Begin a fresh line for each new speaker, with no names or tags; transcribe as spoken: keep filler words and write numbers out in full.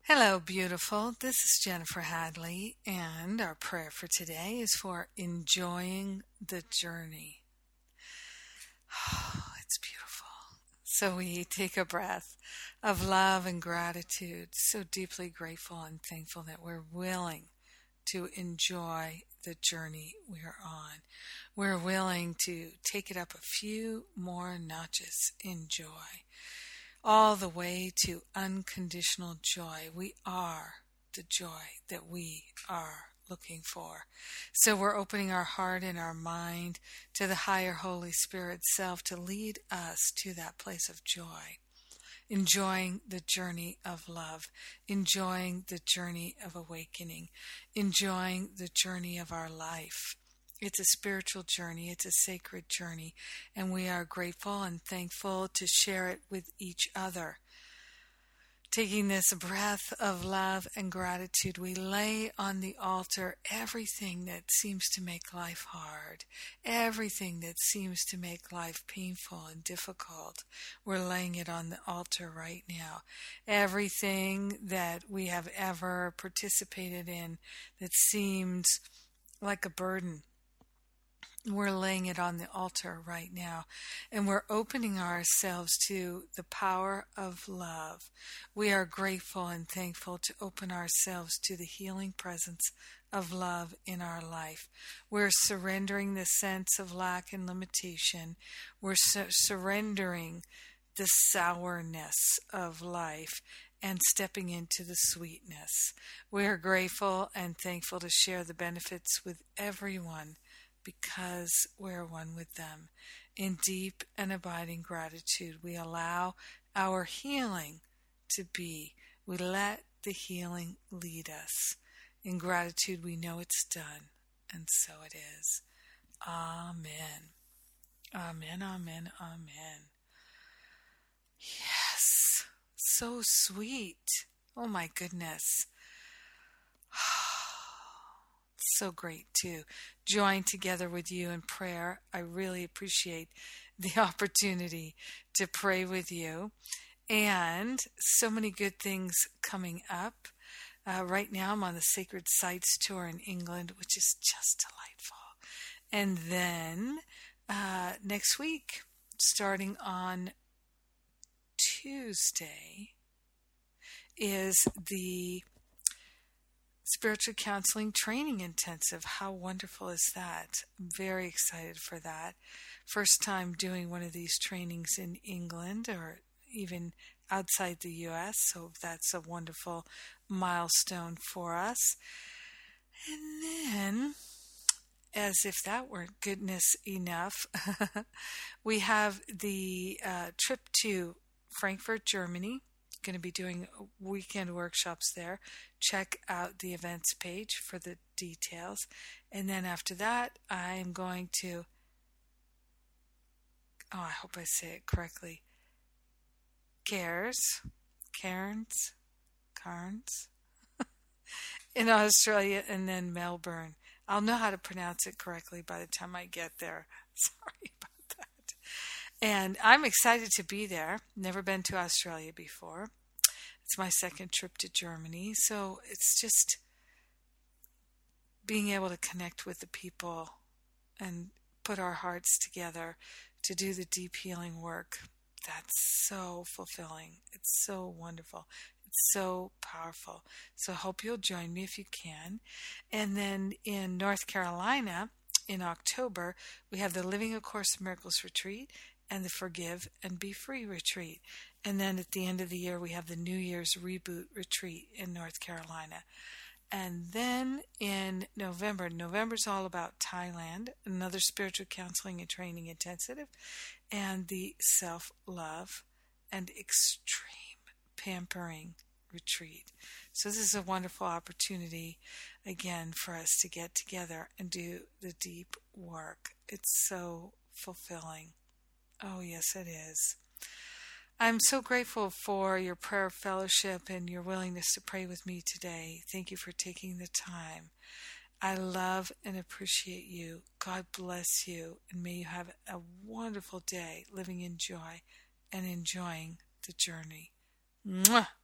Hello, beautiful. This is Jennifer Hadley, and our prayer for today is for enjoying the journey. Oh, it's beautiful. So we take a breath of love and gratitude, so deeply grateful and thankful that we're willing to enjoy the journey we're on. We're willing to take it up a few more notches in joy, all the way to unconditional joy. We are the joy that we are looking for. So we're opening our heart and our mind to the higher Holy Spirit self to lead us to that place of joy, enjoying the journey of love, enjoying the journey of awakening, enjoying the journey of our life. It's a spiritual journey. It's a sacred journey, and we are grateful and thankful to share it with each other. Taking this breath of love and gratitude, we lay on the altar everything that seems to make life hard, everything that seems to make life painful and difficult. We're laying it on the altar right now. Everything that we have ever participated in that seems like a burden, we're laying it on the altar right now, and we're opening ourselves to the power of love. We are grateful and thankful to open ourselves to the healing presence of love in our life. We're surrendering the sense of lack and limitation. We're su- surrendering the sourness of life and stepping into the sweetness. We are grateful and thankful to share the benefits with everyone, because we're one with them. In deep and abiding gratitude, we allow our healing to be. We let the healing lead us. In gratitude, we know it's done, and so it is. Amen. Amen, amen, amen. Yes, so sweet. Oh my goodness. So great to join together with you in prayer. I really appreciate the opportunity to pray with you, and so many good things coming up. Uh, right now I'm on the Sacred Sites Tour in England, which is just delightful. And then uh, next week, starting on Tuesday, is the Spiritual Counseling Training Intensive. How wonderful is that? I'm very excited for that. First time doing one of these trainings in England or even outside the U S, so that's a wonderful milestone for us. And then, as if that weren't goodness enough, we have the uh, trip to Frankfurt, Germany. Going to be doing weekend workshops there. Check out the events page for the details. And then after that, I'm going to, oh, I hope I say it correctly, Cairns, Cairns, Cairns, in Australia, and then Melbourne. I'll know how to pronounce it correctly by the time I get there. Sorry about that. And I'm excited to be there. Never been to Australia before. It's my second trip to Germany. So it's just being able to connect with the people and put our hearts together to do the deep healing work. That's so fulfilling. It's so wonderful. It's so powerful. So I hope you'll join me if you can. And then in North Carolina, in October, we have the Living A Course in Miracles retreat and the Forgive and Be Free retreat. And then at the end of the year, we have the New Year's Reboot retreat in North Carolina. And then in November, November's all about Thailand, another spiritual counseling and training intensive, and the Self-Love and Extreme Pampering retreat. So this is a wonderful opportunity, again, for us to get together and do the deep work. It's so fulfilling. Oh, yes, it is. I'm so grateful for your prayer fellowship and your willingness to pray with me today. Thank you for taking the time. I love and appreciate you. God bless you, and may you have a wonderful day living in joy and enjoying the journey. Mwah!